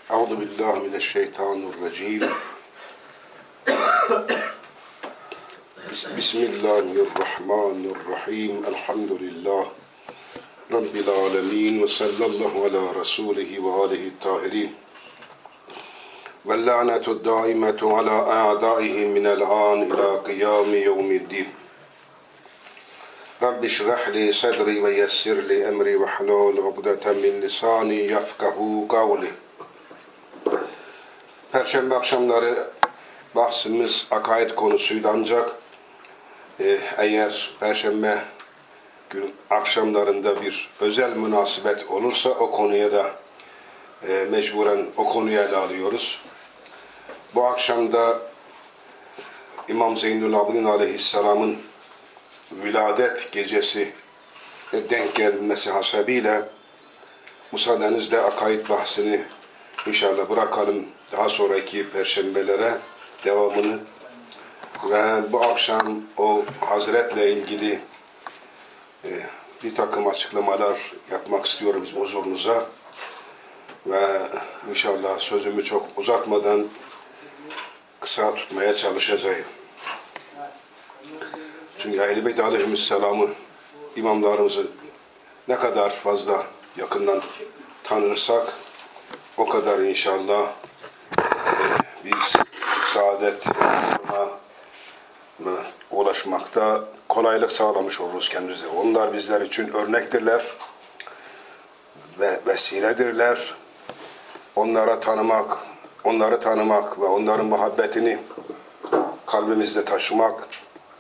Euzu billahi mineşşeytanirracim. Bismillahirrahmanirrahim. Elhamdülillah Rabbil alemin ve sallallahu ala rasulihi ve alihi tahirin. Ve la'netu daimetu ala a'daihi minel an ila kıyami yevmiddin. Rabbi şrah li sadri ve yessir li emri ve hlul ukdeten min lisani yefkahu kavli. Perşembe akşamları bahsimiz akaid konusuydu, ancak eğer Perşembe gün akşamlarında bir özel münasebet olursa o konuya da mecburen o konuyu ele alıyoruz. Bu akşam da İmam Zeynül Abidin Aleyhisselam'ın viladet gecesi denk gelmesi hasebiyle müsaadenizle akaid bahsini İnşallah bırakalım daha sonraki perşembelere devamını ve bu akşam o Hazret'le ilgili bir takım açıklamalar yapmak istiyorum huzurunuza ve inşallah sözümü çok uzatmadan kısa tutmaya çalışacağım. Çünkü Ehl-i Beyt Aleyhisselam'ı, imamlarımızı ne kadar fazla yakından tanırsak o kadar inşallah biz saadetine ulaşmakta kolaylık sağlamış oluruz kendimize. Onlar bizler için örnektirler ve vesiledirler. Onları tanımak ve onların muhabbetini kalbimizde taşımak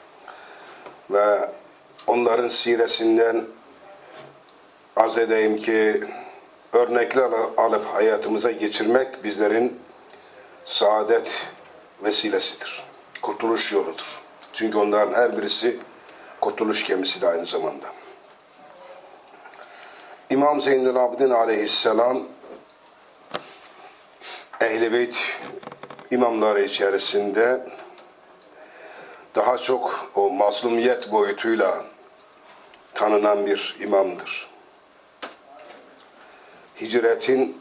ve onların siresinden arz edeyim ki örnekler alıp hayatımıza geçirmek bizlerin saadet vesilesidir. Kurtuluş yoludur. Çünkü onların her birisi kurtuluş gemisi de aynı zamanda. İmam Zeynül Abidin Aleyhisselam Ehl-i Beyt imamları içerisinde daha çok o mazlumiyet boyutuyla tanınan bir imamdır. Hicretin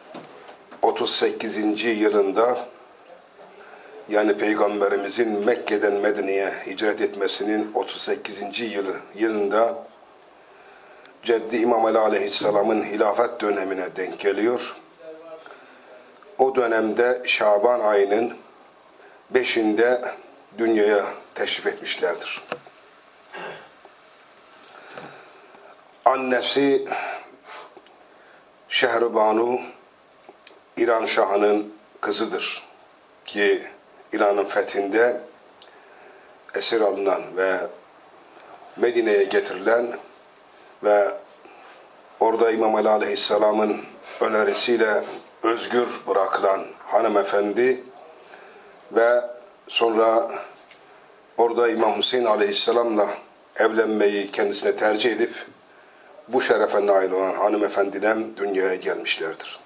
38. yılında, yani Peygamberimizin Mekke'den Medine'ye hicret etmesinin 38. yılında Ceddi İmam Ali Aleyhisselam'ın hilafet dönemine denk geliyor. O dönemde Şaban ayının 5'inde dünyaya teşrif etmişlerdir. Annesi Şehribanu İran Şahı'nın kızıdır ki İran'ın fethinde esir alınan ve Medine'ye getirilen ve orada İmam Ali Aleyhisselam'ın önerisiyle özgür bırakılan hanımefendi ve sonra orada İmam Hüseyin Aleyhisselam'la evlenmeyi kendisine tercih edip bu şerefe nail olan hanımefendiden dünyaya gelmişlerdir.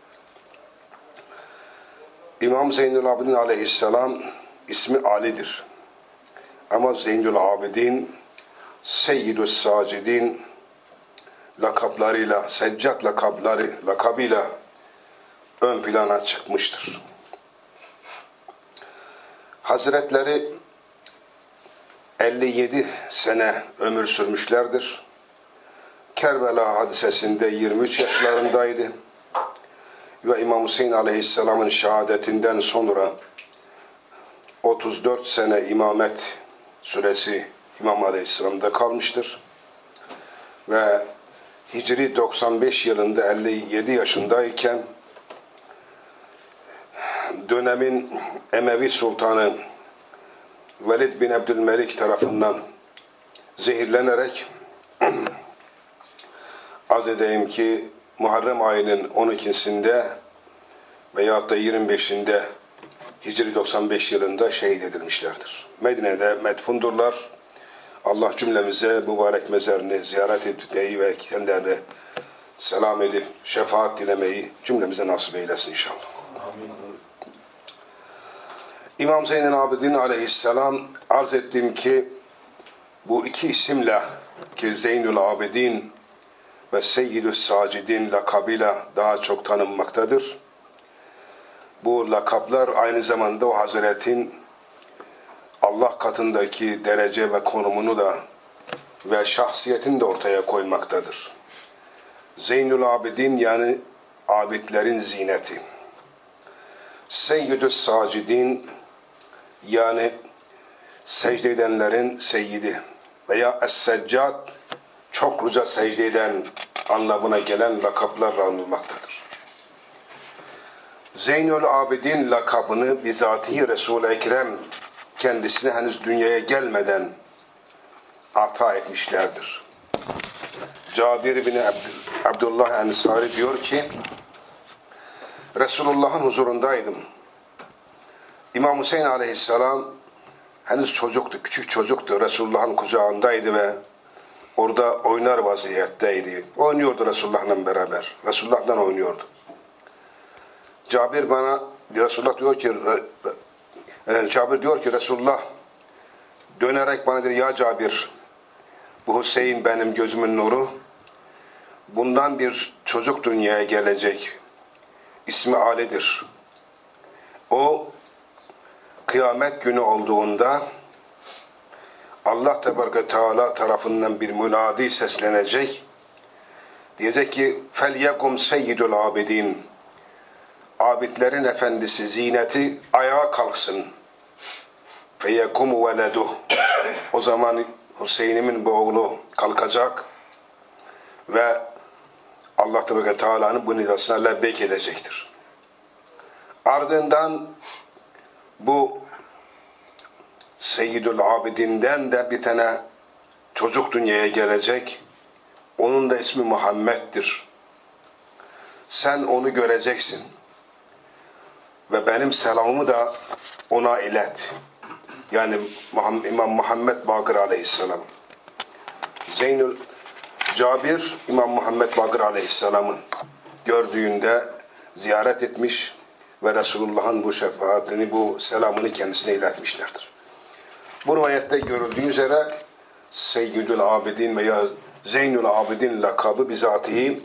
İmam Zeynül Abidin Aleyhisselam ismi Ali'dir. Ama Zeynül Abidin, Seyyidü Sacidin lakaplarıyla, Seccat lakabıyla ön plana çıkmıştır. Hazretleri 57 sene ömür sürmüşlerdir. Kerbela hadisesinde 23 yaşlarındaydı. Ve İmam Hüseyin Aleyhisselam'ın şehadetinden sonra 34 sene imamet süresi İmam Aleyhisselam'da kalmıştır. Ve Hicri 95 yılında 57 yaşındayken dönemin Emevi Sultanı Velid bin Abdülmelik tarafından zehirlenerek arz edeyim ki Muharrem ayının 12'sinde veyahut da 25'inde Hicri 95 yılında şehit edilmişlerdir. Medine'de medfundurlar. Allah cümlemize mübarek mezarını ziyaret etmeyi ve kendilerine selam edip şefaat dilemeyi cümlemize nasip eylesin inşallah. Amin. İmam Zeynel Abidin Aleyhisselam arz ettim ki bu iki isimle ki Zeynül Abidin ve Seyyidü Sacidin lakabıyla daha çok tanınmaktadır. Bu lakaplar aynı zamanda o Hazretin Allah katındaki derece ve konumunu da ve şahsiyetini de ortaya koymaktadır. Zeynül Abidin yani abidlerin zineti. Seyyidü Sacidin yani secde edenlerin seyyidi veya Es-Seccad çokluca secde eden anlamına gelen lakaplarla anılmaktadır. Zeynül Abidin lakabını bizatihi Resul-i Ekrem kendisine henüz dünyaya gelmeden ata etmişlerdir. Cabir bin Abdullah Ensari diyor ki, Resulullah'ın huzurundaydım. İmam Hüseyin aleyhisselam henüz çocuktu, küçük çocuktu. Resulullah'ın kucağındaydı ve orada oynar vaziyetteydi. Oynuyordu Resulullah'la beraber. Resulullah'la oynuyordu. Cabir diyor ki Resulullah dönerek bana dedi, ya Cabir, bu Hüseyin benim gözümün nuru. Bundan bir çocuk dünyaya gelecek. İsmi Ali'dir. O kıyamet günü olduğunda Allah Tebareke Teala tarafından bir münadi seslenecek. Diyecek ki فَلْيَقُمْ seyyidul abidin. Abidlerin efendisi, zineti ayağa kalksın. فَيَقُمُ وَلَدُهُ. O zaman Hüseyin'imin bu oğlu kalkacak ve Allah Tebareke Teala'nın bu nidasına lebbeyk edecektir. Ardından bu Seyyidül Abidin'den de bir tane çocuk dünyaya gelecek. Onun da ismi Muhammed'dir. Sen onu göreceksin. Ve benim selamımı da ona ilet. Yani İmam Muhammed Bakır aleyhisselam. Cabir, İmam Muhammed Bakır aleyhisselamı gördüğünde ziyaret etmiş ve Resulullah'ın bu şefaatini, bu selamını kendisine iletmişlerdir. Bu rivayette görüldüğü üzere Seyyidül Abidin veya Zeynül Abidin lakabı bizatihi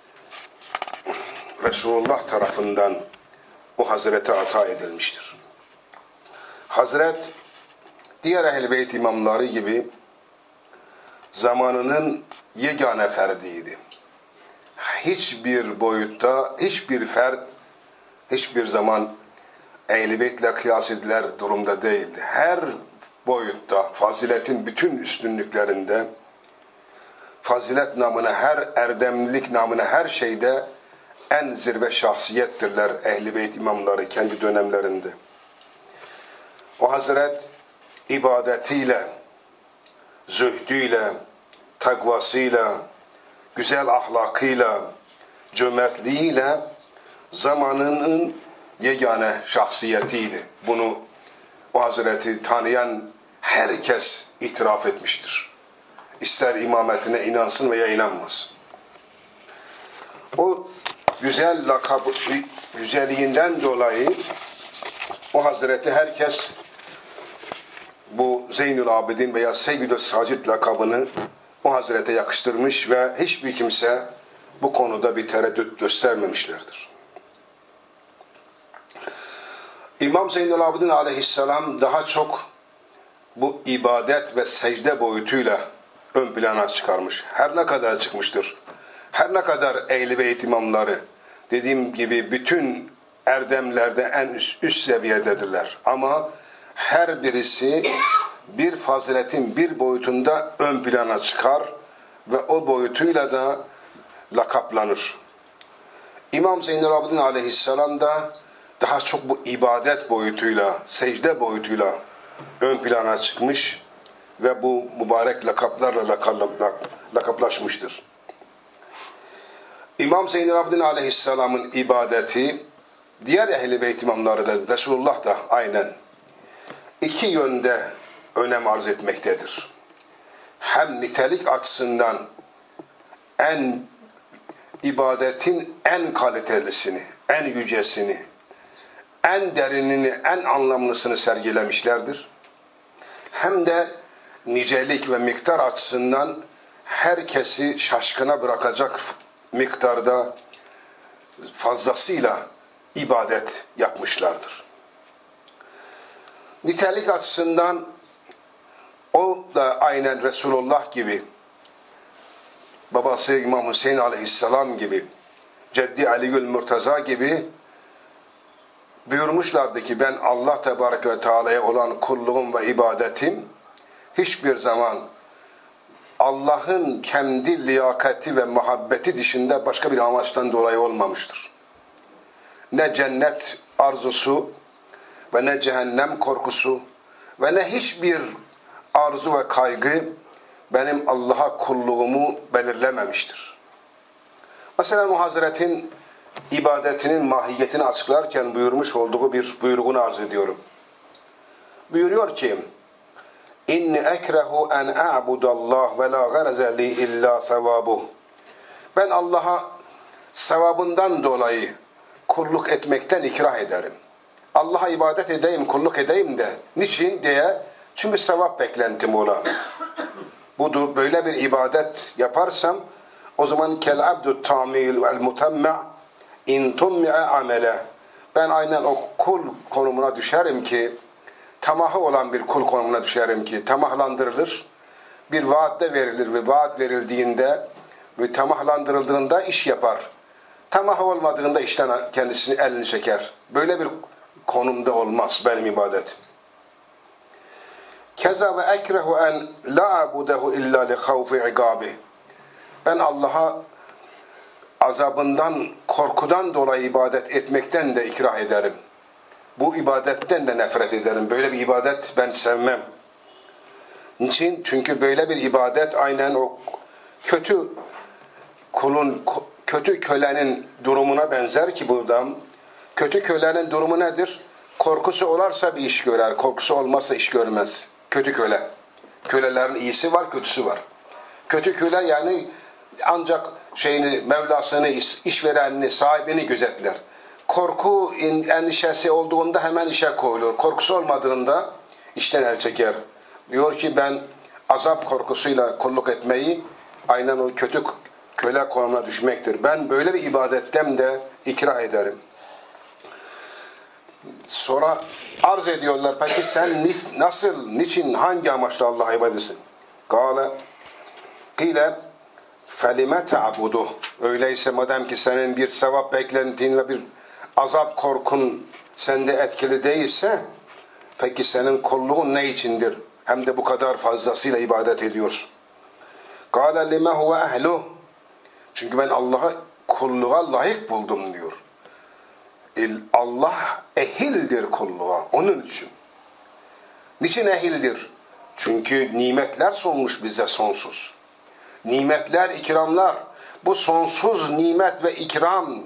Resulullah tarafından o Hazrete ata edilmiştir. Hazret diğer Ehl-i Beyt imamları gibi zamanının yegane ferdiydi. Hiçbir boyutta, hiçbir fert, hiçbir zaman Ehl-i Beyt'le kıyas edilir durumda değildi. Her boyutta, faziletin bütün üstünlüklerinde, fazilet namına, her erdemlilik namına her şeyde en zirve şahsiyettirler Ehl-i Beyt imamları kendi dönemlerinde. O Hazret ibadetiyle, zühdüyle, takvasıyla, güzel ahlakıyla, cömertliğiyle zamanının yegane şahsiyetiydi. Bunu o Hazreti tanıyan herkes itiraf etmiştir. İster imametine inansın veya inanmasın. O güzel lakabı, güzelliğinden dolayı o Hazreti herkes bu Zeynül Abidin veya Seyyid-i Sacid lakabını o Hazrete yakıştırmış ve hiçbir kimse bu konuda bir tereddüt göstermemişlerdir. İmam Zeynül Abidin aleyhisselam daha çok bu ibadet ve secde boyutuyla ön plana çıkarmış. Her ne kadar çıkmıştır. Her ne kadar Ehl-i Beyt imamları dediğim gibi bütün erdemlerde en üst seviyededirler. Ama her birisi bir faziletin bir boyutunda ön plana çıkar ve o boyutuyla da lakaplanır. İmam Zeynel Abidin aleyhisselam da daha çok bu ibadet boyutuyla, secde boyutuyla ön plana çıkmış ve bu mübarek lakaplarla lakaplaşmıştır. İmam Zeynel Abidin aleyhisselamın ibadeti, diğer Ehl-i Beyt imamları da, Resulullah da aynen iki yönde önem arz etmektedir. Hem nitelik açısından ibadetin en kalitelisini, en yücesini, en derinini, en anlamlısını sergilemişlerdir. Hem de nicelik ve miktar açısından herkesi şaşkına bırakacak miktarda fazlasıyla ibadet yapmışlardır. Nitelik açısından o da aynen Resulullah gibi, babası İmam Hüseyin aleyhisselam gibi, Ceddi Aligül Murtaza gibi buyurmuşlardı ki ben Allah Tebareke ve Teala'ya olan kulluğum ve ibadetim hiçbir zaman Allah'ın kendi liyakati ve muhabbeti dışında başka bir amaçtan dolayı olmamıştır. Ne cennet arzusu ve ne cehennem korkusu ve ne hiçbir arzu ve kaygı benim Allah'a kulluğumu belirlememiştir. Mesela o Hazret'in ibadetinin mahiyetini açıklarken buyurmuş olduğu bir buyruğunu arz ediyorum. Buyuruyor ki İnni ekrehu en a'budallah ve la gareze li illa sevabuh. Ben Allah'a sevabından dolayı kulluk etmekten ikrah ederim. Allah'a ibadet edeyim, kulluk edeyim de niçin diye, çünkü sevap beklentim ola. Budur, böyle bir ibadet yaparsam o zaman kel abdu tamil vel mutamma in tummi'a amele. Ben aynen o kul konumuna düşerim ki, tamahı olan bir kul konumuna düşerim ki, tamahlandırılır, bir vaatte verilir ve vaat verildiğinde ve tamahlandırıldığında iş yapar. Tamahı olmadığında işten kendisini elini çeker. Böyle bir konumda olmaz benim ibadetim. Keza ve ekrehu en la abudehu illa li havfi igabi. Ben Allah'a azabından, korkudan dolayı ibadet etmekten de ikrah ederim. Bu ibadetten de nefret ederim. Böyle bir ibadet ben sevmem. Niçin? Çünkü böyle bir ibadet aynen o kötü kulun, kötü kölenin durumuna benzer ki buradan. Kötü kölenin durumu nedir? Korkusu olarsa bir iş görer, korkusu olmazsa iş görmez. Kötü köle. Kölelerin iyisi var, kötüsü var. Kötü köle yani ancak Mevlasını, işverenini, sahibini gözetler. Korku endişesi olduğunda hemen işe koyulur. Korkusu olmadığında işten el çeker. Diyor ki ben azap korkusuyla kulluk etmeyi aynen o kötü köle konumuna düşmektir. Ben böyle bir ibadetten de ikrah ederim. Sonra arz ediyorlar. Peki sen nasıl, niçin, hangi amaçla Allah'a ibadet etsin? Kile felime ta'buduh. Öyleyse madem ki senin bir sevap beklentin ve bir azap korkun sende etkili değilse, peki senin kulluğun ne içindir? Hem de bu kadar fazlasıyla ibadet ediyorsun. Kâle lime huve ehluh. Çünkü ben Allah'a kulluğa layık buldum diyor. Allah ehildir kulluğa. Onun için. Niçin ehildir? Çünkü nimetler sunmuş bize sonsuz. Nimetler, ikramlar. Bu sonsuz nimet ve ikram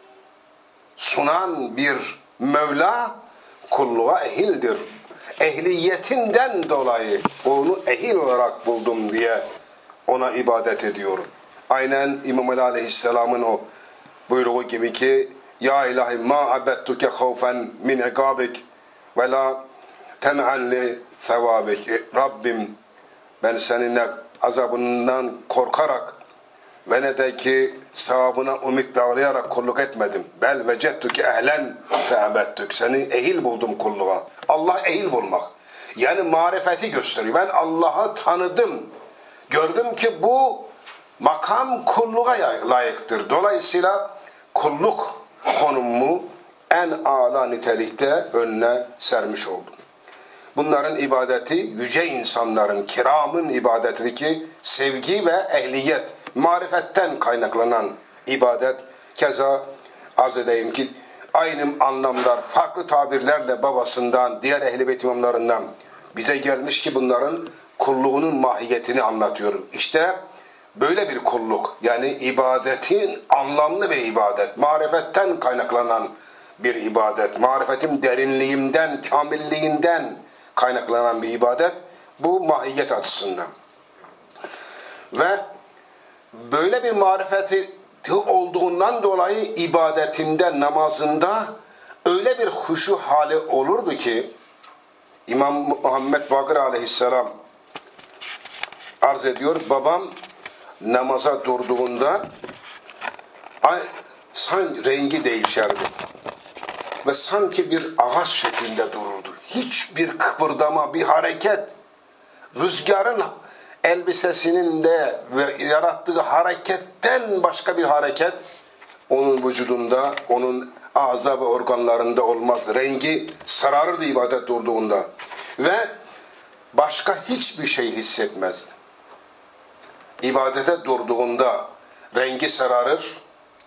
sunan bir Mevla kulluğa ehildir. Ehliyetinden dolayı onu ehil olarak buldum diye ona ibadet ediyorum. Aynen İmam Ali Aleyhisselam'ın o buyruğu gibi ki Ya ilahi ma abettuke havfen min egabik ve la tem'an li sevabik. Rabbim ben seninle azabından korkarak ve ne de ki sevabına ümit bağlayarak kulluk etmedim. Bel vecettuke ehlen fe abettük. Seni ehil buldum kulluğa. Allah ehil bulmak. Yani marifeti gösteriyor. Ben Allah'ı tanıdım. Gördüm ki bu makam kulluğa layıktır. Dolayısıyla kulluk konumumu en âlâ nitelikte önüne sermiş oldum. Bunların ibadeti yüce insanların, kiramın ibadetindeki sevgi ve ehliyet, marifetten kaynaklanan ibadet. Keza arz edeyim ki aynı anlamlar farklı tabirlerle babasından, diğer ehl-i beyt imamlarından bize gelmiş ki bunların kulluğunun mahiyetini anlatıyor. İşte böyle bir kulluk, yani ibadetin anlamlı bir ibadet, marifetten kaynaklanan bir ibadet, marifetin derinliğinden, kamilliğinden kaynaklanan bir ibadet, bu mahiyet açısından. Ve böyle bir marifeti olduğundan dolayı ibadetinde, namazında öyle bir huşu hali olurdu ki İmam Muhammed Bakır Aleyhisselam arz ediyor, babam namaza durduğunda sanki rengi değişerdi. ve sanki bir ağaç şeklinde dururdu. Hiçbir kıpırdama, bir hareket, rüzgarın elbisesinin de ve yarattığı hareketten başka bir hareket onun vücudunda, onun ağza ve organlarında olmaz. Rengi sararırdı ibadet durduğunda ve başka hiçbir şey hissetmezdi. İbadete durduğunda rengi sararır,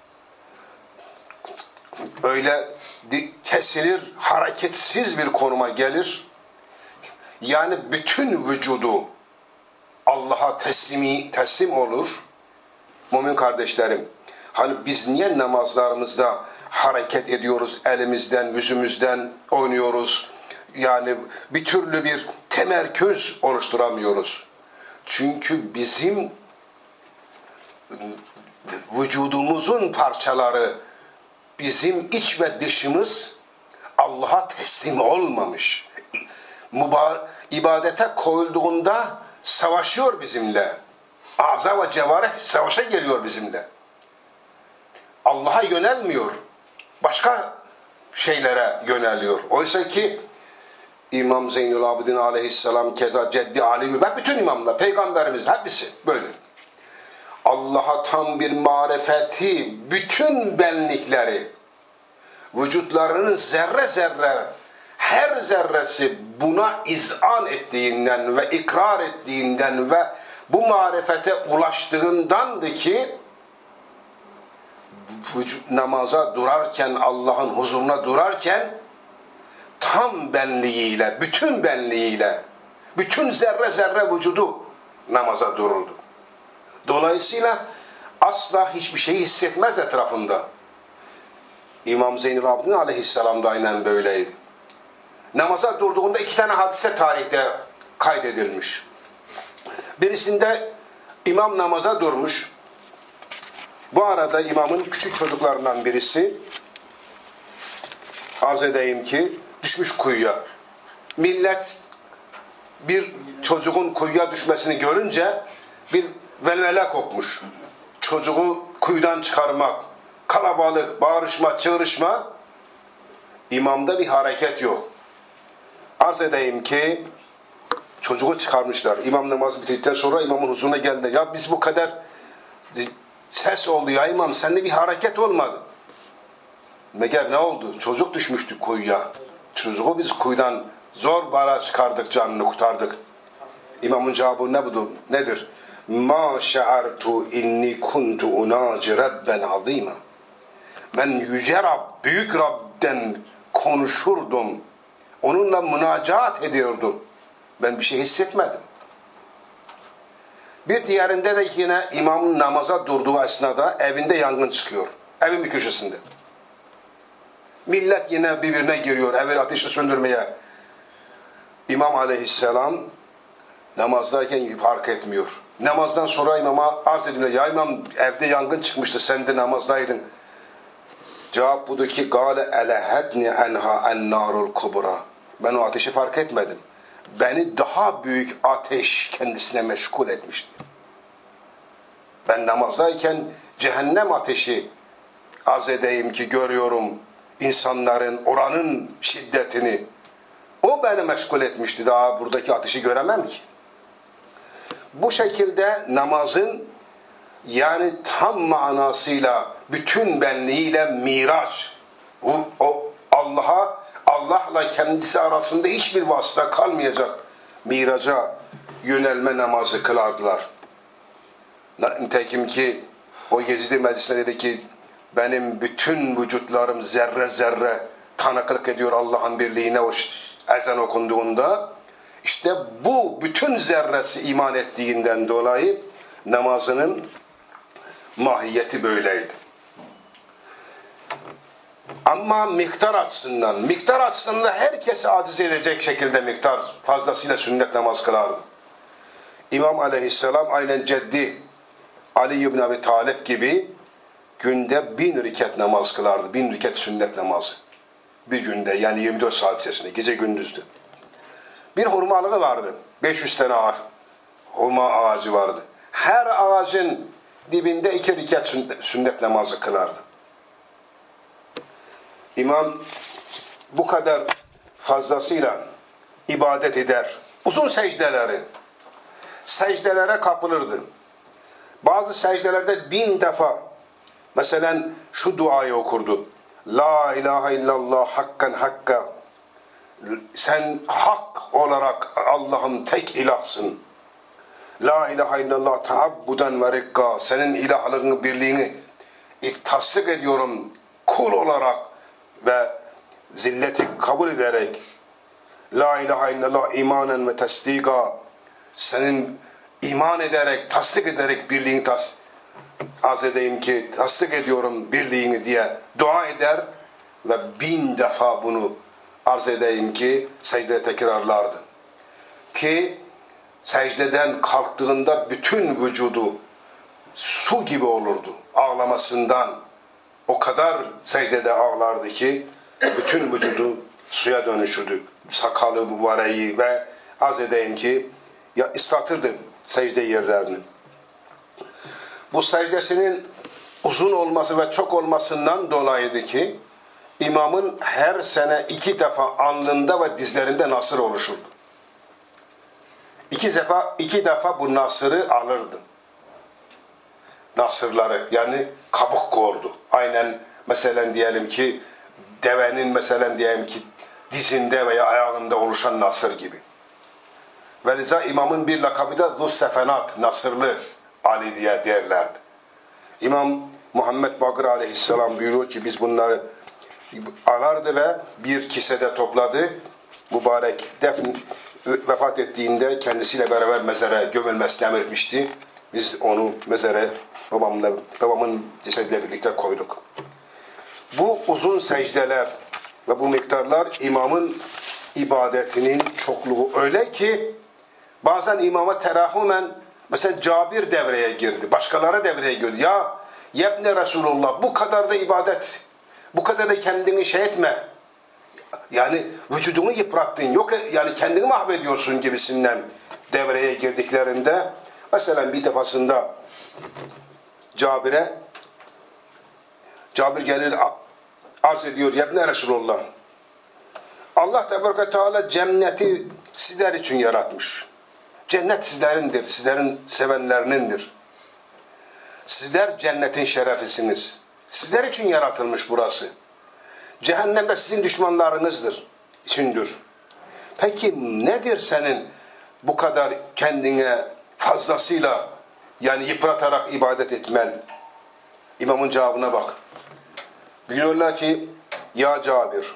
öyle kesilir, hareketsiz bir konuma gelir. Yani bütün vücudu Allah'a teslim olur. Mümin kardeşlerim, hani biz niye namazlarımızda hareket ediyoruz, elimizden, yüzümüzden oynuyoruz? Yani bir türlü bir temerküz oluşturamıyoruz. Çünkü bizim vücudumuzun parçaları, bizim iç ve dışımız Allah'a teslim olmamış. İbadete koyulduğunda savaşıyor bizimle. Ağza ve cevarih savaşa geliyor bizimle. Allah'a yönelmiyor. Başka şeylere yöneliyor. Oysa ki İmam Zeynül Abidin aleyhisselam, keza Ceddi Ali ve bütün imamlar, peygamberimiz hepsi böyle. Allah'a tam bir marifeti, bütün benlikleri, vücutlarının zerre zerre, her zerresi buna izan ettiğinden ve ikrar ettiğinden ve bu marifete ulaştığındandı ki namaza durarken, Allah'ın huzuruna durarken tam benliğiyle, bütün benliğiyle, bütün zerre zerre vücudu namaza dururdu. Dolayısıyla asla hiçbir şeyi hissetmez etrafında. İmam Zeynül Abidin aleyhisselam da aynen böyleydi. Namaza durduğunda 2 tane hadise tarihte kaydedilmiş. Birisinde imam namaza durmuş. Bu arada imamın küçük çocuklarından birisi, arz edeyim ki, düşmüş kuyuya. Millet bir çocuğun kuyuya düşmesini görünce bir velvele kopmuş. Çocuğu kuyudan çıkarmak, kalabalık, bağırışma, çığırışma, imamda bir hareket yok. Arz edeyim ki çocuğu çıkarmışlar. İmam namazı bittikten sonra imamın huzuruna geldi. Ya biz bu kadar ses oldu ya imam, sende bir hareket olmadı. Meğer ne oldu? Çocuk düşmüştü kuyuya. Çocuğu biz kuyudan zor bara çıkardık, canını kurtardık. İmamın cevabı ne budur? Nedir? Ma şa'artu inni kuntu unaci rabben azima. Ben yüce Rab, büyük Rab'den konuşurdum. Onunla münacat ediyordum. Ben bir şey hissetmedim. Bir diğerinde de yine imamın namaza durduğu esnada evinde yangın çıkıyor. Evin bir köşesinde. Millet yine birbirine giriyor evi ateşi söndürmeye. İmam aleyhisselam namazdayken fark etmiyor. Namazdan sonra imama arz ediliyor. Ya imam, evde yangın çıkmıştı, sen de namazdaydın. Cevap budur ki gâle elehedni enha ennârul kubra. Ben o ateşi fark etmedim. Beni daha büyük ateş kendisine meşgul etmişti. Ben namazdayken cehennem ateşi arz edeyim ki görüyorum, insanların oranın şiddetini. O beni meşgul etmişti. Daha buradaki ateşi göremem ki. Bu şekilde namazın yani tam manasıyla bütün benliğiyle miraç. O Allah'la kendisi arasında hiçbir vasıta kalmayacak miraca yönelme namazı kılardılar. Nitekim ki o Yezid-i Meclis'te dedi ki benim bütün vücutlarım zerre zerre tanıklık ediyor Allah'ın birliğine o ezan okunduğunda. İşte bu bütün zerresi iman ettiğinden dolayı namazının mahiyeti böyleydi. Ama miktar açısından herkesi aciz edecek şekilde miktar fazlasıyla sünnet namaz kılardı. İmam aleyhisselam aynen Ceddi Ali ibn Abi Talib gibi günde 1000 rekat namaz kılardı. 1000 rekat sünnet namazı. Bir günde, yani 24 saat içerisinde, gece gündüzdü. Bir hurmalığı vardı. 500 tane hurma ağacı vardı. Her ağacın dibinde 2 rekat sünnet namazı kılardı. İmam bu kadar fazlasıyla ibadet eder. Uzun secdelere kapılırdı. Bazı secdelerde 1000 defa mesela şu duayı okurdu. La ilahe illallah hakkan hakka. Sen hak olarak Allah'ın tek ilahsın. La ilahe illallah taabbuden ve rikka. Senin ilahlığını, birliğini tasdik ediyorum kul olarak ve zilleti kabul ederek. La ilahe illallah imanen ve tasdika. Senin iman ederek, tasdik ederek birliğini arz edeyim ki tasdik ediyorum birliğini diye dua eder ve 1000 defa bunu arz edeyim ki secdeye tekrarlardı. Ki secdeden kalktığında bütün vücudu su gibi olurdu ağlamasından. O kadar secdede ağlardı ki bütün vücudu suya dönüşürdü. Sakalı, mübareği ve arz edeyim ki ıslatırdı secde yerlerini. Bu secdesinin uzun olması ve çok olmasından dolayıydı ki imamın her sene 2 defa alnında ve dizlerinde nasır oluşurdu. 2 defa bu nasırı alırdı. Nasırları yani kabuk kordu. Aynen mesela diyelim ki devenin mesela diyelim ki dizinde veya ayağında oluşan nasır gibi. Ve liza imamın bir lakabı da Zussefenat, Nasırlı Ali diye derlerdi. İmam Muhammed Bakır aleyhisselam buyuruyor ki biz bunları alardı ve bir kisede topladı. Mübarek vefat ettiğinde kendisiyle beraber mezara gömülmesini emretmişti. Biz onu mezara babamın cesediyle birlikte koyduk. Bu uzun secdeler ve bu miktarlar imamın ibadetinin çokluğu öyle ki bazen imama terahümen mesela Cabir devreye girdi. Başkaları devreye girdi. Ya yebne Resulullah bu kadar da ibadet, bu kadar da kendini etme. Yani vücudunu yıprattın. Yok yani kendini mahvediyorsun gibisinden devreye girdiklerinde mesela bir defasında Cabir gelir arz ediyor yebne Resulullah. Allah Tebareke Teala cenneti sizler için yaratmış. Cennet sizlerindir, sizlerin sevenlerinindir. Sizler cennetin şerefisiniz. Sizler için yaratılmış burası. Cehennemde sizin düşmanlarınızdır, içindir. Peki nedir senin bu kadar kendine fazlasıyla yani yıpratarak ibadet etmen? İmamın cevabına bak. Biliyorlar ki ya Cabir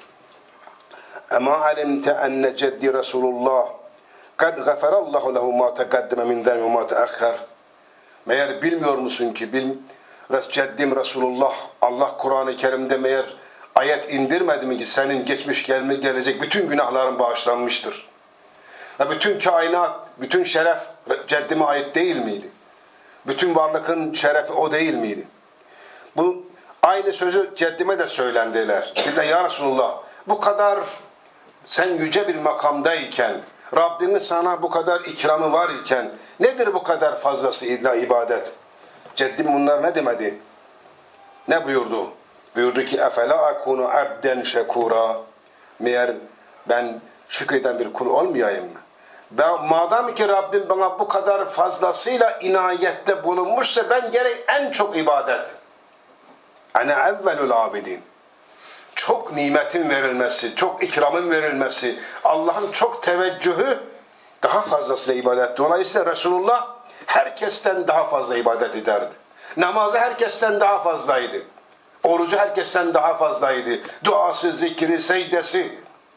Ema alimte enne ceddi Resulullah kad gafarallahu lehu ma tegaddeme min zembih ve ma teahhar. Meğer bilmiyor musun ki ceddim Resulullah Allah Kur'an-ı Kerim'de meğer ayet indirmedi mi ki senin geçmiş gelecek bütün günahların bağışlanmıştır. Ve bütün kainat, bütün şeref ceddime ait değil miydi? Bütün varlıkın şerefi o değil miydi? Bu aynı sözü ceddime de söylendiler. Dediler ya Resulullah bu kadar sen yüce bir makamdayken Rabbinin sana bu kadar ikramı var iken nedir bu kadar fazlası ibadet? Ceddim bunlar ne demedi? Ne buyurdu? Buyurdu ki efela akunu abden şekura. Meğer ben şükreden bir kul olmayayım mı? Madem ki Rabbim bana bu kadar fazlasıyla inayette bulunmuşsa ben gerek en çok ibadet. Ene evvelul abidin. Çok nimetin verilmesi, çok ikramın verilmesi, Allah'ın çok teveccühü daha fazlasıyla ibadet. Dolayısıyla Resulullah herkesten daha fazla ibadet ederdi. Namazı herkesten daha fazlaydı. Orucu herkesten daha fazlaydı. Duası, zikri, secdesi.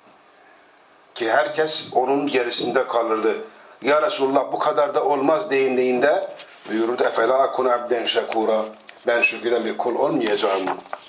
Ki herkes onun gerisinde kalırdı. Ya Resulullah bu kadar da olmaz deyindiğinde buyurdu efela akun abden şekura. Ben şükreden bir kul olmayacağım.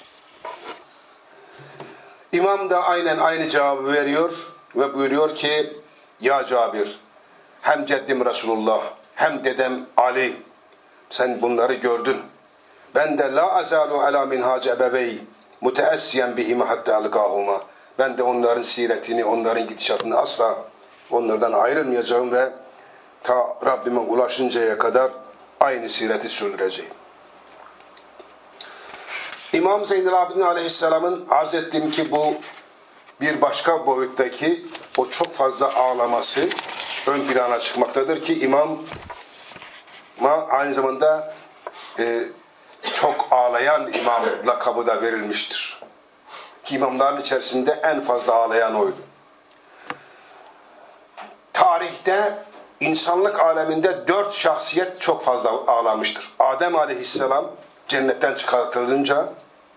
İmam da aynen aynı cevabı veriyor ve buyuruyor ki ya Cabir hem ceddim Resulullah hem dedem Ali sen bunları gördün. Ben de la azalu ala minhac ebevey muteessiyen bihime hatta algahuma. Ben de onların siretini, onların gidişatını asla onlardan ayrılmayacağım ve ta Rabbime ulaşıncaya kadar aynı sireti sürdüreceğim. İmam Zeynel Abidin Aleyhisselam'ın arz ettiğim ki bu bir başka boyuttaki o çok fazla ağlaması ön plana çıkmaktadır ki imama aynı zamanda çok ağlayan imam lakabı da verilmiştir. Ki imamların içerisinde en fazla ağlayan oydu. Tarihte insanlık aleminde 4 şahsiyet çok fazla ağlamıştır. Adem Aleyhisselam cennetten çıkartılınca,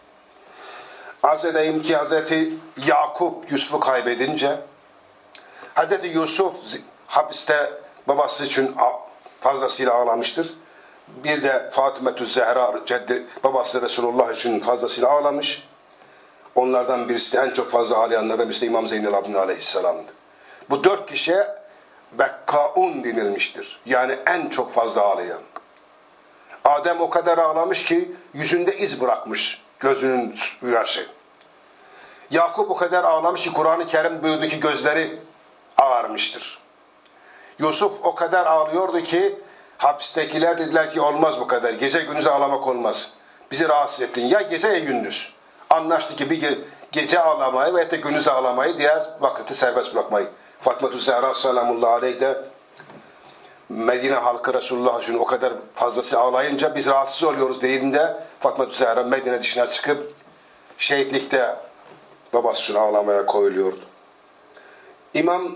Hazreti Yakup Yusuf'u kaybedince, Hazreti Yusuf hapiste babası için fazlasıyla ağlamıştır. Bir de Fatımetü Zehra babası Resulullah için fazlasıyla ağlamış. Onlardan birisi de en çok fazla ağlayanlardan birisi İmam Zeynel Abidin Aleyhisselam'dı. Bu 4 kişiye Bekkaun denilmiştir. Yani en çok fazla ağlayan. Adem o kadar ağlamış ki yüzünde iz bırakmış gözünün yaşı. Yakup o kadar ağlamış ki Kur'an-ı Kerim buyurdu ki gözleri ağarmıştır. Yusuf o kadar ağlıyordu ki hapistekiler dediler ki olmaz bu kadar. Gece gündüz ağlamak olmaz. Bizi rahatsız ettin. Ya gece ya gündüz. Anlaştı ki bir gece ağlamayı veya da gündüz ağlamayı, diğer vakiti serbest bırakmayı. Fatıma-tü Zehra selamullahi aleyh de Medine halkı Resulullah için o kadar fazlası ağlayınca biz rahatsız oluyoruz dediğinde Fatıma-tü Zehra Medine dışına çıkıp şehitlikte babası için ağlamaya koyuluyordu. İmam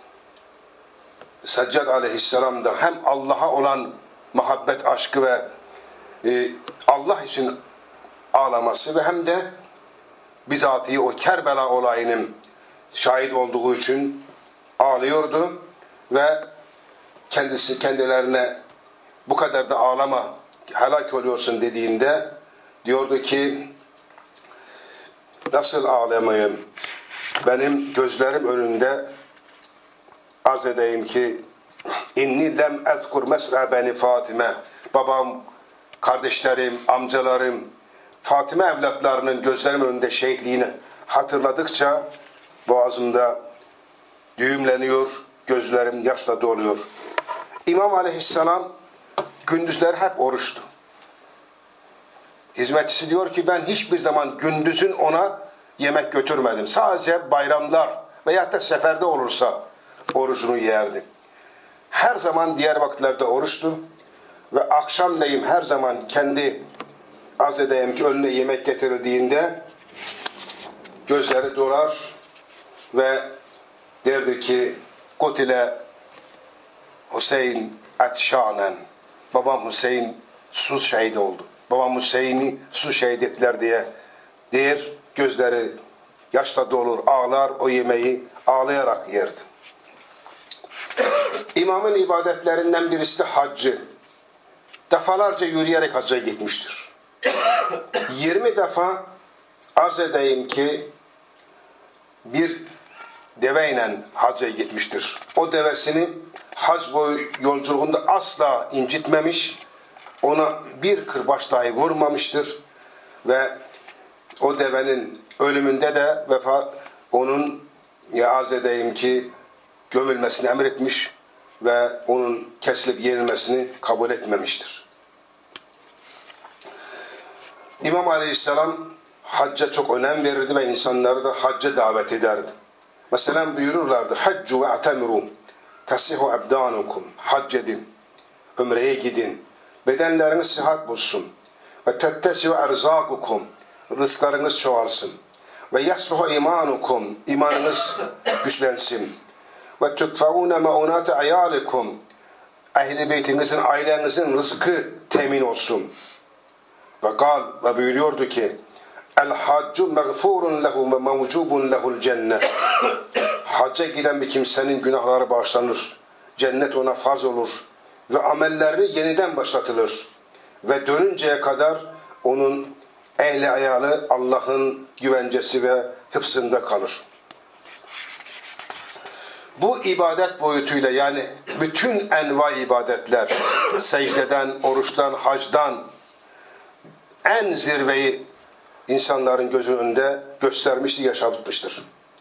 Seccad Aleyhisselam da hem Allah'a olan muhabbet aşkı ve Allah için ağlaması ve hem de bizatihi o Kerbela olayının şahit olduğu için ağlıyordu ve kendilerine bu kadar da ağlama, helak oluyorsun dediğinde diyordu ki nasıl ağlamayayım? Benim gözlerim önünde arz edeyim ki inni lem ezkur mesra beni Fatime, babam, kardeşlerim, amcalarım, Fatime evlatlarının gözlerim önünde şehitliğini hatırladıkça boğazımda düğümleniyor, gözlerim yaşla doluyor. İmam Aleyhisselam gündüzler hep oruçtu. Hizmetçisi diyor ki ben hiçbir zaman gündüzün ona yemek götürmedim. Sadece bayramlar veyahut da seferde olursa orucunu yerdi. Her zaman diğer vakitlerde oruçtu ve akşamleyin her zaman kendi arz edeyim ki önüne yemek getirildiğinde gözleri dolar ve derdi ki Kutile Hüseyin etşanen, babam Hüseyin su şehit oldu. Babam Hüseyin'i su şehit ettiler diye der, gözleri yaşla dolur, ağlar, o yemeği ağlayarak yerdi. İmamın ibadetlerinden birisi de haccı. Defalarca yürüyerek hacca gitmiştir. 20 defa arz edeyim ki bir deveyle hacca gitmiştir. O devesini hac boyu yolculuğunda asla incitmemiş, ona bir kırbaç dahi vurmamıştır ve o devenin ölümünde de onun arz edeyim ki gömülmesini emretmiş ve onun kesilip yenilmesini kabul etmemiştir. İmam Aleyhisselam hacca çok önem verirdi ve insanları da hacca davet ederdi. Mesela buyururlardı haccu ve atemiru tasihu ebdanukum, hac edin, ömreye gidin, bedenleriniz sıhhat bulsun ve tettesiu erzakukum, rızklarınız çoğalsın ve yasluhu imanukum, imanınız güçlensin ve tukfaune maunate ayalikum, ehli beytinizin, ailenizin rızkı temin olsun. Ve buyuruyordu ki el haccu mağfurun lehu ve mevcubun lehul cennet. Hacca giden bir kimsenin günahları bağışlanır. Cennet ona farz olur ve amelleri yeniden başlatılır. Ve dönünceye kadar onun ehli ayalı Allah'ın güvencesi ve hıfzında kalır. Bu ibadet boyutuyla yani bütün enva ibadetler, secdeden, oruçtan, hacdan en zirveyi insanların gözü önünde göstermiştir, yaşatmıştır.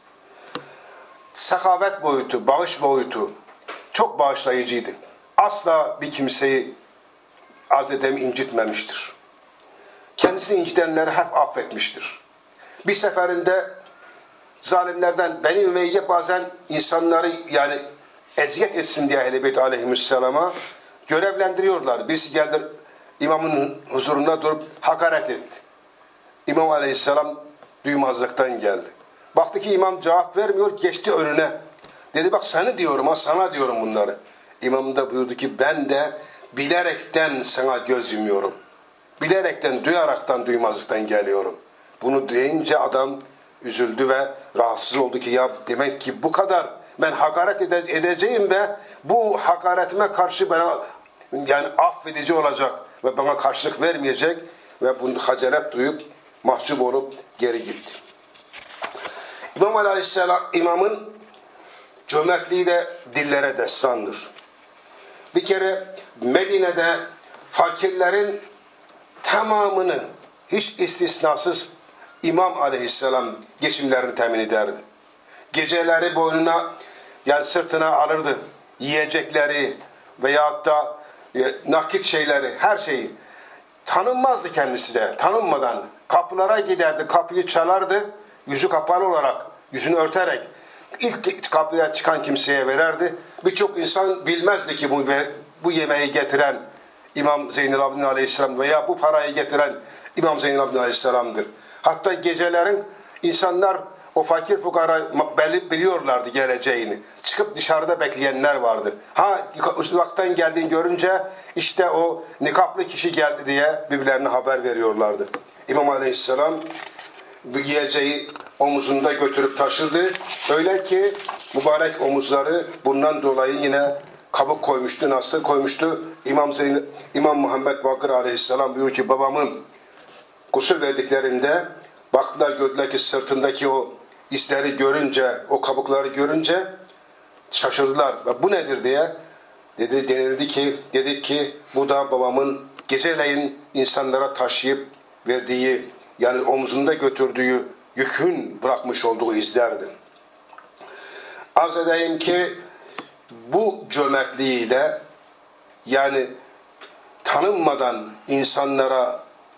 Sehavet boyutu, bağış boyutu çok bağışlayıcıydı. Asla bir kimseyi arz edeyim incitmemiştir. Kendisini incitenleri hep affetmiştir. Bir seferinde zalimlerden Beni Ümeyye bazen insanları yani eziyet etsin diye Ehl-i Beyt aleyhisselama görevlendiriyorlar. Birisi geldi imamın huzurunda durup hakaret etti. İmam aleyhisselam duymazlıktan geldi. Baktı ki imam cevap vermiyor, geçti önüne. Dedi bak seni diyorum ha, sana diyorum bunları. İmam da buyurdu ki ben de bilerekten sana göz yumuyorum. Bilerekten, duyaraktan, duymazlıktan geliyorum. Bunu deyince adam üzüldü ve rahatsız oldu ki ya demek ki bu kadar ben hakaret edeceğim ve bu hakaretime karşı bana yani affedici olacak ve bana karşılık vermeyecek ve bunu hacaret duyup mahcup olup geri gitti. İmam Aleyhisselam imamın cömertliği de dillere destandır. Bir kere Medine'de fakirlerin tamamını hiç istisnasız İmam Aleyhisselam geçimlerini temin ederdi. Geceleri boynuna yani sırtına alırdı. Yiyecekleri veyahut da nakit şeyleri, her şeyi. Tanınmazdı kendisi de. Tanınmadan kapılara giderdi, kapıyı çalardı. Yüzü kapalı olarak, yüzünü örterek ilk kapıya çıkan kimseye verirdi. Birçok insan bilmezdi ki bu yemeği getiren İmam Zeynel Abidin Aleyhisselam veya bu parayı getiren İmam Zeynel Abidin Aleyhisselam'dır. Hatta gecelerin insanlar o fakir fukara biliyorlardı geleceğini. Çıkıp dışarıda bekleyenler vardı. Uzaktan geldiğini görünce işte o nikaplı kişi geldi diye birbirlerine haber veriyorlardı. İmam Aleyhisselam bu giyeceği omuzunda götürüp taşırdı. Öyle ki mübarek omuzları bundan dolayı yine kabuk koymuştu. Nasıl koymuştu? İmam Muhammed Bakır Aleyhisselam buyuruyor ki babamın gusül verdiklerinde baktılar gördüler ki sırtındaki o izleri görünce, o kabukları görünce şaşırdılar. Bu nedir diye dedik ki bu da babamın geceleyin insanlara taşıyıp verdiği yani omzunda götürdüğü yükün bırakmış olduğu izlerdi. Arz edeyim ki bu cömertliğiyle yani tanınmadan insanlara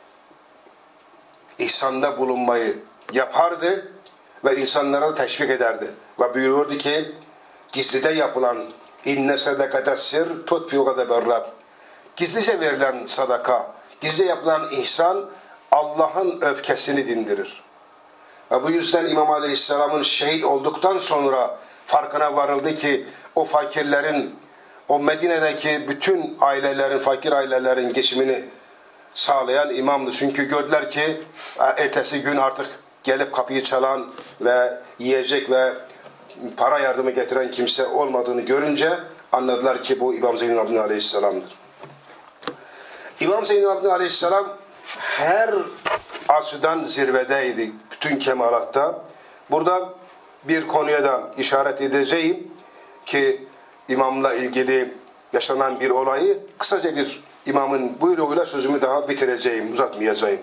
ihsanda bulunmayı yapardı ve insanlara teşvik ederdi. Ve buyuruyordu ki gizlide yapılan inne sedekate sir tutfi'u gadeber Rabb. Gizlice verilen sadaka, gizlice yapılan ihsan Allah'ın öfkesini dindirir. Ve bu yüzden İmam Aleyhisselam'ın şehit olduktan sonra farkına varıldı ki o fakirlerin, o Medine'deki bütün ailelerin, fakir ailelerin geçimini sağlayan imamdı. Çünkü gördüler ki ertesi gün artık gelip kapıyı çalan ve yiyecek ve para yardımı getiren kimse olmadığını görünce anladılar ki bu İmam Zeynel Abidin Aleyhisselam'dır. İmam Zeynel Abidin Aleyhisselam her açıdan zirvedeydi. Bütün kemalatta. Burada bir konuya da işaret edeceğim ki imamla ilgili yaşanan bir olayı kısaca bir imamın buyruğuyla sözümü daha bitireceğim, uzatmayacağım.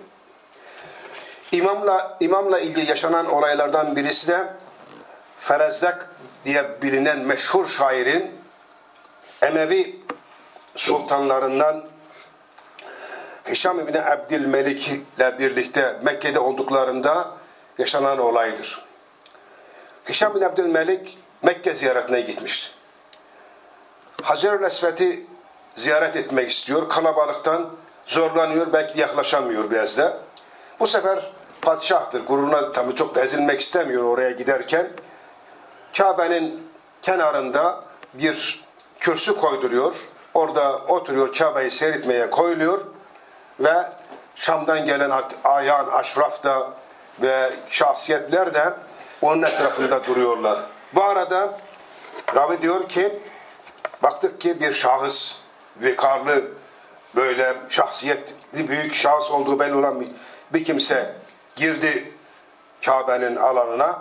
İmamla ilgili yaşanan olaylardan birisi de Ferezdek diye bilinen meşhur şairin Emevi sultanlarından Hişam İbni Abdülmelik ile birlikte Mekke'de olduklarında yaşanan olaydır. Hişam İbni Abdülmelik Mekke ziyaretine gitmişti. Hacer-ül Esved'i ziyaret etmek istiyor. Kalabalıktan zorlanıyor. Belki yaklaşamıyor biraz da. Bu sefer padişahtır. Gururuna tabii çok da ezilmek istemiyor oraya giderken. Kabe'nin kenarında bir kürsü koyduruyor. Orada oturuyor. Kabe'yi seyretmeye koyuluyor. Ve Şam'dan gelen ayan, aşraf da ve şahsiyetler de onun etrafında duruyorlar. Bu arada Ravi diyor ki baktık ki bir şahıs, vikarlı, böyle şahsiyetli, büyük şahıs olduğu belli olan bir kimse girdi Kabe'nin alanına.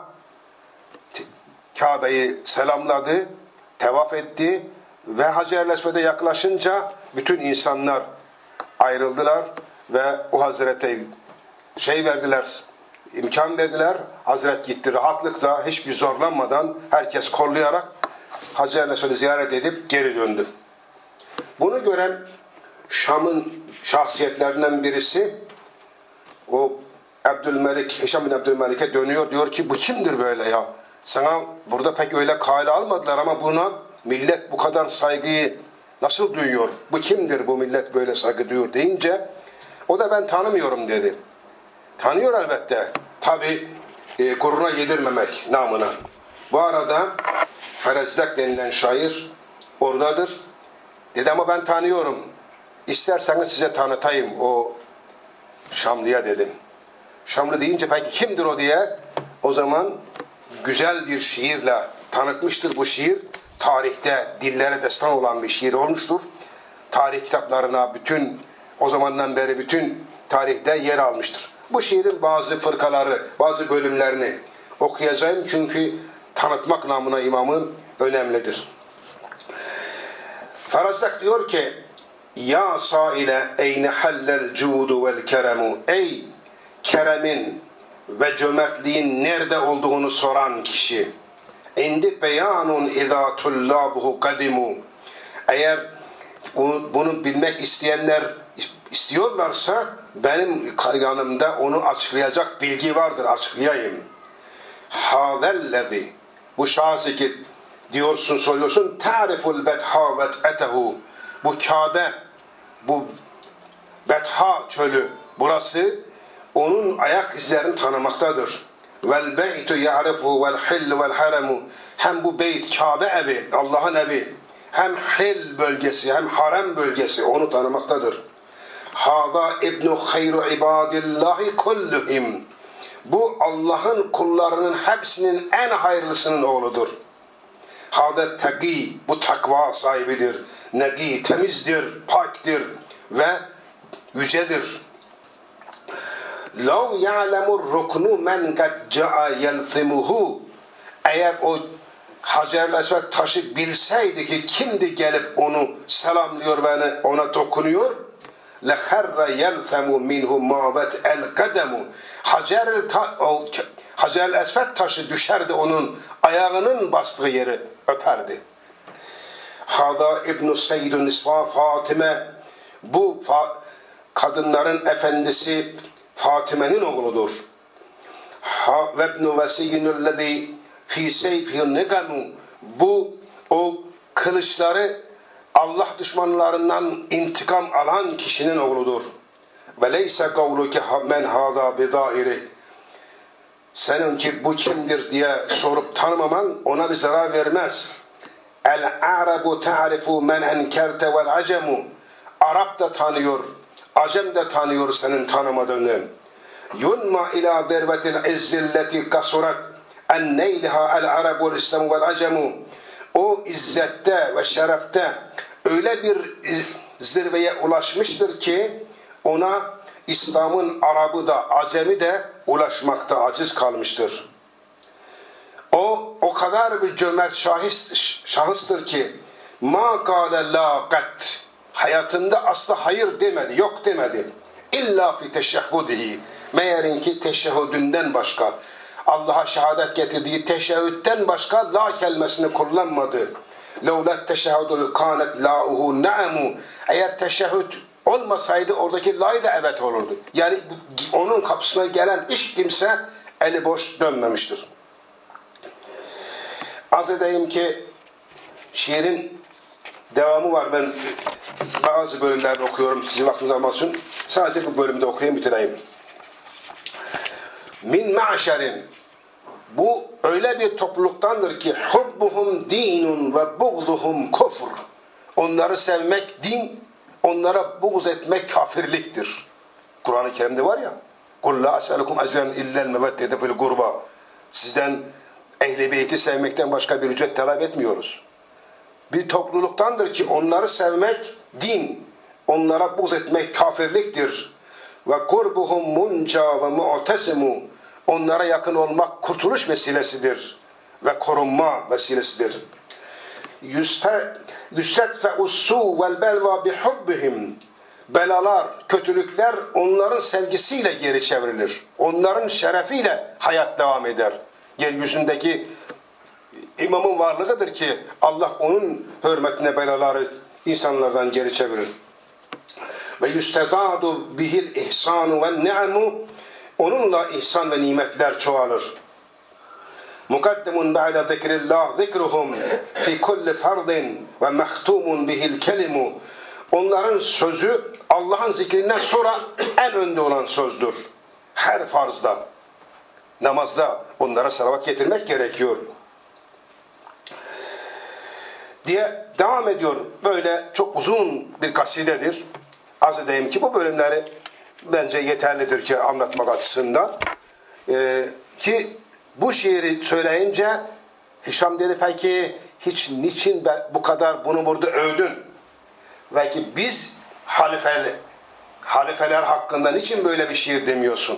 Kabe'yi selamladı, tevaf etti ve Hacer-i Esved'e yaklaşınca bütün insanlar ayrıldılar ve o Hazret'e imkan verdiler. Hazret gitti rahatlıkla, hiçbir zorlanmadan, herkes kollayarak Hacer-i Esved'i ziyaret edip geri döndü. Bunu gören Şam'ın şahsiyetlerinden birisi, o Hişam bin Abdülmelik'e dönüyor, diyor ki bu kimdir böyle ya? Sana burada pek öyle kale almadılar ama buna millet bu kadar saygıyı nasıl duyuyor? Bu kimdir, bu millet böyle saygı duyuyor deyince o da ben tanımıyorum dedi. Tanıyor elbette. Tabi gururuna yedirmemek namına. Bu arada Ferezdek denilen şair oradadır. Dedi ama ben tanıyorum. İsterseniz size tanıtayım o Şamlı'ya dedim. Şamlı deyince peki kimdir o diye o zaman güzel bir şiirle tanıtmıştır. Bu şiir tarihte dillere destan olan bir şiir olmuştur. Tarih kitaplarına o zamandan beri bütün tarihte yer almıştır. Bu şiirin bazı fırkaları, bazı bölümlerini okuyacağım çünkü tanıtmak namına imamın önemlidir. Ferezdek diyor ki: Ya saile eyne hallel cudu vel keremu. Ey keremin ve cömertliğin nerede olduğunu soran kişi. İndi beyanun izâ tullâbuhu kadimu. Eğer bunu bilmek isteyenler istiyorlarsa benim yanımda onu açıklayacak bilgi vardır, açıklayayım. Hâzellezî, bu şahsı ki diyorsun, soruyorsun, ta'riful betha vet'etehu. Bu Kabe, bu Betha çölü, burası onun ayak izlerini tanımaktadır. Vel beytu ya'rifu vel hillu vel haremu. Hem bu beyt, Kabe evi, Allah'ın evi, hem hil bölgesi hem harem bölgesi onu tanımaktadır. Hâzâ ibnu hayru ibadillahi kulluhum. Bu Allah'ın kullarının hepsinin en hayırlısının oğludur. Hâzâ tegî, bu takva sahibidir. Negî, temizdir, paktir ve yücedir. لَوْ يَعْلَمُ الرُّكْنُ مَنْ قَدْ جَاءَ يَلْثِمُهُ. Eğer o Hacer-i Esved taşı bilseydi ki kimdi gelip onu selamlıyor ve ona dokunuyor, لَخَرَّ يَلْثَمُ مِنْهُ مَاوَتْ الْقَدَمُ. Hacer-i Esved taşı düşerdi, onun ayağının bastığı yeri öperdi. Hâdâ İbn-i Seyyid-i Nisva Fatime. Bu kadınların efendisi Fatime'nin oğludur. Ve ibn-i Vesiyyinüllezî fî seyfihî nigamu. Bu o kılıçları Allah düşmanlarından intikam alan kişinin oğludur. Ve leyse kavluke men hâzâ bidâiri. Seninki bu kimdir diye sorup tanımaman ona bir zarar vermez. El-a'rabu ta'rifu men enkerte vel acemu. Arap da tanıyor, Acem de tanıyor senin tanımadığını. Yunma ila dervetil izzilleti kasurat en neylha el-arabu el-islamu vel-acemu. O izzette ve şerefte öyle bir zirveye ulaşmıştır ki ona İslam'ın Arabı da Acemi de ulaşmakta aciz kalmıştır. O kadar bir cömert şahıstır ki ma kâle lâ kat. Hayatında asla hayır demedi, yok demedi. İlla fi teşehhudihi. Meğerin ki teşehhüdünden başka, Allah'a şehadet getirdiği teşehhütten başka la kelimesini kullanmadı. Levlet teşehhüdü kânet la'uhu na'mu. Eğer teşehhüd olmasaydı oradaki la'yı da evet olurdu. Yani onun kapısına gelen hiç kimse eli boş dönmemiştir. Az edeyim ki şiirin devamı var. Ben bazı bölümlerde okuyorum. Sizin vaktiniz almasın. Sadece bu bölümde okuyayım, bitireyim. Min ma'şerin. Bu öyle bir topluluktandır ki hubbuhum dinun ve buğduhum kufr. Onları sevmek din, onlara buğz etmek kafirliktir. Kur'an-ı Kerim'de var ya, قُلْ لَا أَسْأَلُكُمْ اَجْرًا اِلَّا الْمَوَدَّةَ فِي الْقُرْبَى. Sizden Ehl-i Beyt'i sevmekten başka bir ücret talep etmiyoruz. Bir topluluktandır ki onları sevmek din, onlara buğz etmek kafirliktir. Ve kurbuhum munca ve mu'tesimu. Onlara yakın olmak kurtuluş vesilesidir ve korunma vesilesidir. Yustedfe'us-su vel belva bihubbihim. Belalar, kötülükler onların sevgisiyle geri çevrilir. Onların şerefiyle hayat devam eder. Yeryüzündeki imamın varlığıdır ki Allah onun hürmetine belaları insanlardan geri çevirir. Ve yustezadu bihil ihsanu ve ni'mu. Onunla ihsan ve nimetler çoğalır. Mukaddemun ba'de zikrillah zikruhum fi kulli fardin ve mehtumun bihil kelimu. Onların sözü Allah'ın zikrinden sonra en önde olan sözdür. Her farzda, namazda onlara salavat getirmek gerekiyor. Diye devam ediyor. Böyle çok uzun bir kasidedir. Az edeyim ki bu bölümleri bence yeterlidir ki anlatmak açısından. Ki bu şiiri söyleyince Hişam dedi peki niçin bu kadar bunu burada övdün? Belki biz halifeler hakkında niçin böyle bir şiir demiyorsun?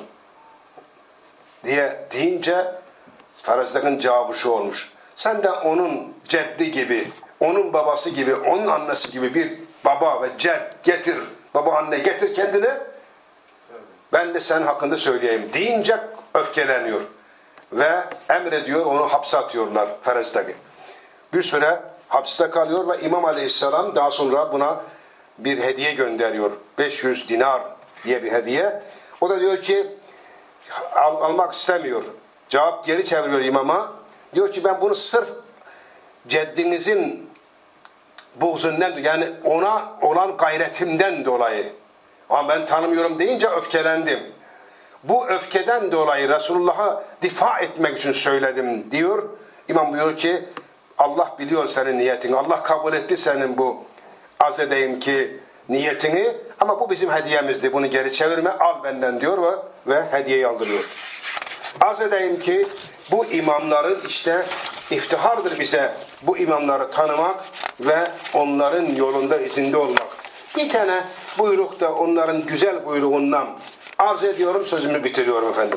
Deyince Farazdak'ın cevabı şu olmuş. Sen de onun ceddi gibi, onun babası gibi, onun annesi gibi bir baba ve ced getir, baba anne getir kendine. Ben de senin hakkında söyleyeyim deyince öfkeleniyor. Ve emrediyor, onu hapse atıyorlar Farazdak'ı. Bir süre hapiste kalıyor ve İmam Aleyhisselam daha sonra buna bir hediye gönderiyor. 500 dinar diye bir hediye. O da diyor ki almak istemiyor. Cevap geri çeviriyor imama. Diyor ki ben bunu sırf ceddinizin buğzundan, yani ona olan gayretimden dolayı, ama ben tanımıyorum deyince öfkelendim. Bu öfkeden dolayı Resulullah'a difa etmek için söyledim diyor. İmam diyor ki Allah biliyor senin niyetini. Allah kabul etti senin bu az edeyim ki niyetini, ama bu bizim hediyemizdi. Bunu geri çevirme, al benden diyor ve hediyeyi aldırıyor. Az edeyim ki bu imamların işte iftihardır bize bu imamları tanımak ve onların yolunda izinde olmak. Bir tane buyruk da onların güzel buyruğundan arz ediyorum, sözümü bitiriyorum efendim.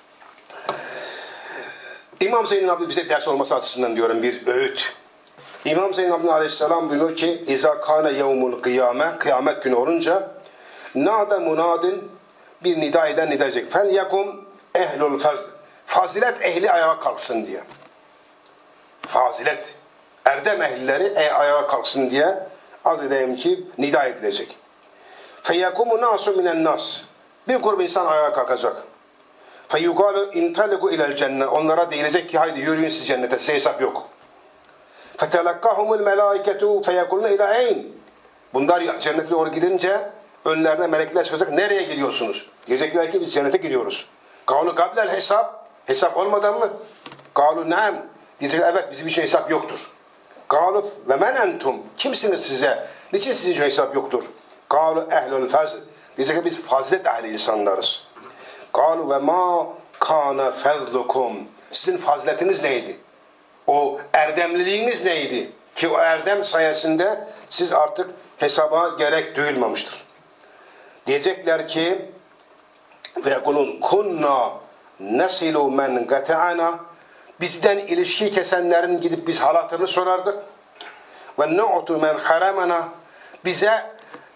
İmam Zeynel Abidin bize ders olması açısından diyorum bir öğüt. İmam Zeynel Abidin Aleyhisselam buyuruyor ki İzâ kâne yevmul kıyâme, kıyamet günü olunca nâde munadin, bir nida eden nida edecek. Fel yakum ehlul fazl, fazilet ehli ayağa kalksın diye. Fazilet, erdem ehlileri ayağa kalksın diye az edeyim ki nida edilecek. Feyyakumu nasu minen nas, bir grup insan ayağa kalkacak. Feyugalu intaliku ilel cennet, onlara deyilecek ki haydi yürüyün siz cennete, size hesap yok. Fetelakkahumul melaiketu feyekulne ila eyn, bunlar cennete doğru gidince önlerine melekler çıkacak, nereye gidiyorsunuz? Diyecekler ki biz cennete gidiyoruz. Kalu kablel hesap, hesap olmadan mı? Kalu naam, diyecekler evet bizim için hesap yoktur. Kalu ve men entum, kimsiniz size? Niçin sizin için hesap yoktur? Kalu ehlul fazl, diyecekler biz fazilet ehli insanlarız. Kalu ve ma kana fazlukum, sizin faziletiniz neydi? O erdemliliğiniz neydi? Ki o erdem sayesinde siz artık hesaba gerek duyulmamıştır. Diyecekler ki ve yekulun kunna nesilu men gata'ana, bizden ilişki kesenlerin gidip biz halatını sorardık. Ve nu'tu men haramana, bize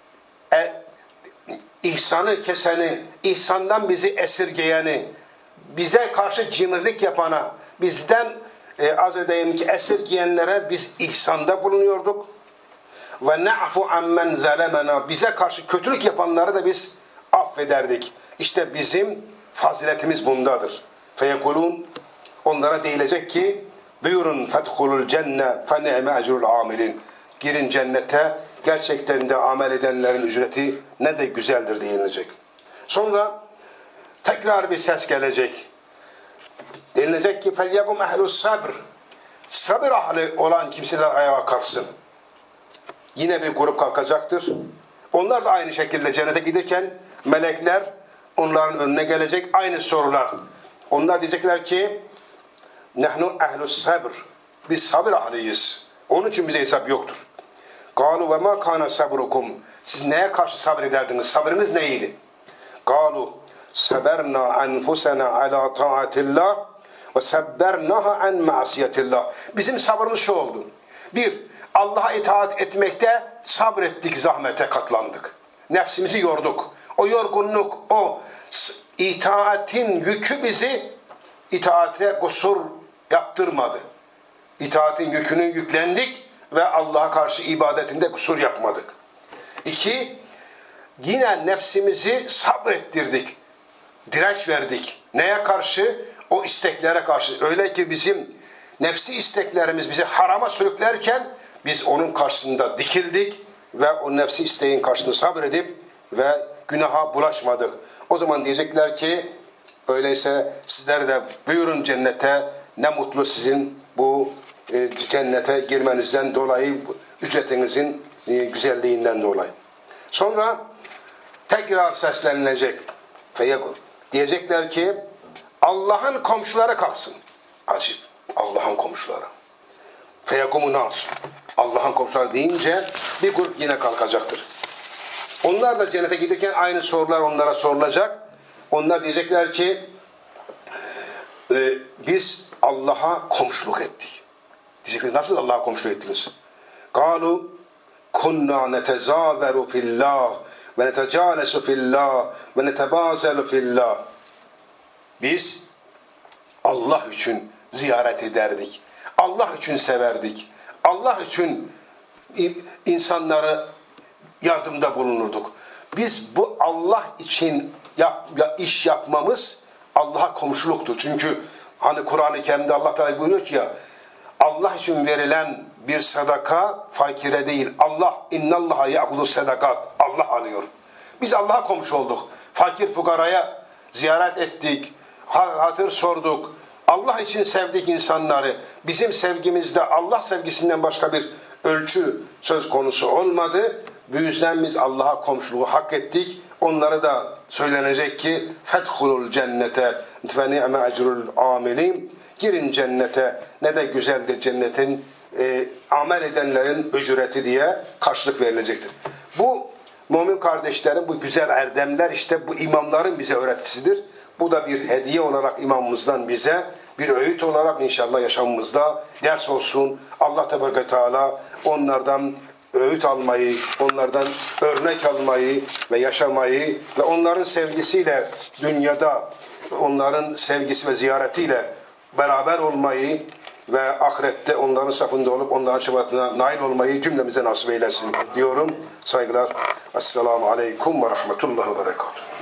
ihsanı keseni, ihsandan bizi esirgeyeni, bize karşı cimrilik yapana, bizden az edeyim ki esirgeyenlere biz ihsanda bulunuyorduk. Ve na'fu ammen zalemena, bize karşı kötülük yapanları da biz affederdik. İşte bizim faziletimiz bundadır. Feyekulun, onlara deyilecek ki buyurun fedhulul cenne fe ni'me ecrul amilin, girin cennete, gerçekten de amel edenlerin ücreti ne de güzeldir denilecek. Sonra tekrar bir ses gelecek. Denilecek ki felyekum ehlus sabr, sabır ahli olan kimseler ayağa kalksın. Yine bir grup kalkacaktır. Onlar da aynı şekilde cennete giderken melekler onların önüne gelecek, aynı sorular. Onlar diyecekler ki nahnu ehlus sabr, biz sabır ahliyiz, onun için bize hesap yoktur. Kalu ve ma kana sabrukum, siz neye karşı sabrederdiniz, sabrınız neydi? Kalu saberna enfusena ala taatillah ve sabbernaha an ma'siyetillah, bizim sabrımız şu oldu: bir, Allah'a itaat etmekte sabrettik, zahmete katlandık, nefsimizi yorduk. O yorgunluk, o itaatin yükü bizi itaate kusur yaptırmadı. İtaatin yükünü yüklendik ve Allah'a karşı ibadetinde kusur yapmadık. İki, yine nefsimizi sabrettirdik. direnç verdik. Neye karşı? O isteklere karşı. Öyle ki bizim nefsi isteklerimiz bizi harama sürüklerken biz onun karşısında dikildik ve o nefsi isteğin karşısında sabredip ve günaha bulaşmadık. O zaman diyecekler ki öyleyse sizler de buyurun cennete, ne mutlu sizin bu cennete girmenizden dolayı, ücretinizin güzelliğinden dolayı. Sonra tekrar seslenilecek. Diyecekler ki Allah'ın komşuları kalksın. Acip. Allah'ın komşuları. Feyekumun nas. Allah'ın komşuları deyince bir grup yine kalkacaktır. Onlar da cennete giderken aynı sorular onlara sorulacak. Onlar diyecekler ki biz Allah'a komşuluk ettik. Diyecekler nasıl Allah'a komşuluk ettiniz? Kalu kunna netezaveru fillah ve netecalesu fillah ve netebazelu fillah. Biz Allah için ziyaret ederdik. Allah için severdik. Allah için insanlara yardımda bulunurduk. Biz bu Allah için iş yapmamız Allah'a komşuluktur. Çünkü hani Kur'an-ı Kerim'de Allah Teala buyuruyor ki ya, Allah için verilen bir sadaka fakire değil. Allah innallaha ya'budu sadakat. Allah alıyor. Biz Allah'a komşu olduk. Fakir fukaraya ziyaret ettik. Hatır sorduk. Allah için sevdik insanları. Bizim sevgimizde Allah sevgisinden başka bir ölçü söz konusu olmadı. Bu yüzden biz Allah'a komşuluğu hak ettik. Onlara da söylenecek ki fedhulul cennete fe ni'me ecrul amilin. Girin cennete, ne de güzeldir cennetin amel edenlerin ücreti diye karşılık verilecektir. Bu mümin kardeşlerim, bu güzel erdemler işte bu imamların bize öğretisidir. Bu da bir hediye olarak imamımızdan bize, bir öğüt olarak inşallah yaşamımızda ders olsun. Allah Tebareke Teala onlardan öğüt almayı, onlardan örnek almayı ve yaşamayı ve onların sevgisiyle dünyada, onların sevgisi ve ziyaretiyle beraber olmayı ve ahirette onların safında olup onların şefaatine nail olmayı cümlemize nasip eylesin diyorum. Saygılar. Esselamu Aleyküm ve Rahmetullahi ve Berekatuhu.